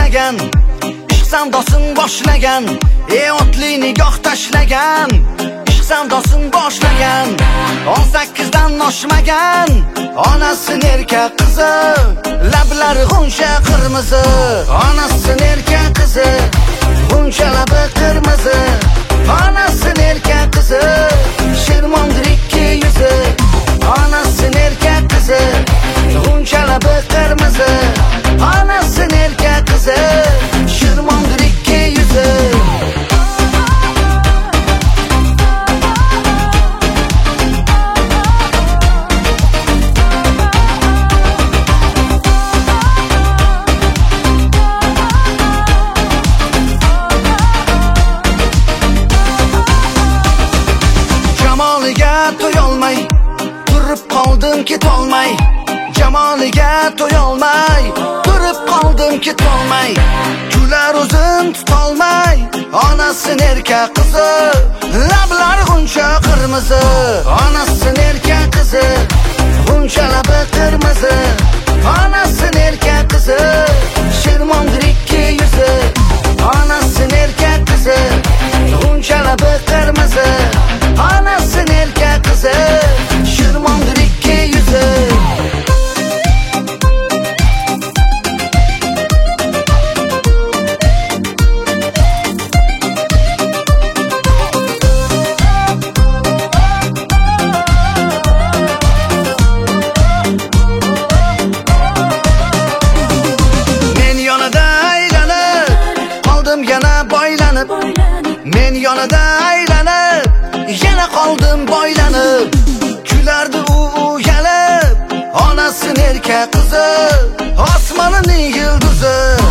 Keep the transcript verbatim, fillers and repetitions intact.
boshlagan, ishq savdosin boshlagan, ey otli nigoh tashlagan, ishq savdosin boshlagan, o'n sakkizdan oshmagan, onasi nerka qizi, lablari g'uncha qirmizi, onasi nerka qizi, g'uncha labi qirmizi, onasi nerka qizi, shirmondir ikki yuzi, onasi nerka qizi, g'uncha labi qirmizi, onasi nerka qizi, shirmondir ikki yuzi. Jamoliga to'yolmay, turib qoldim ketolmay, jamoliga to'yolmay, turib qoldim ketolmay, kular o'zim tutolmay, onasi nerka qizi, lablari g'uncha qirmizi, onasi nerka qizi, g'uncha labi qirmizi, onasi nerka qizi, shirmondir ikki yuzi, onasi nerka qizi, g'uncha labi qirmizi, onasi nerka qizi, shirmondir ikki yuzi. Yana boylanib, men yonida aylanib, yana qoldim boylanib, kulardi u uyalib, onasi nerka qizi, osmonining yulduzi,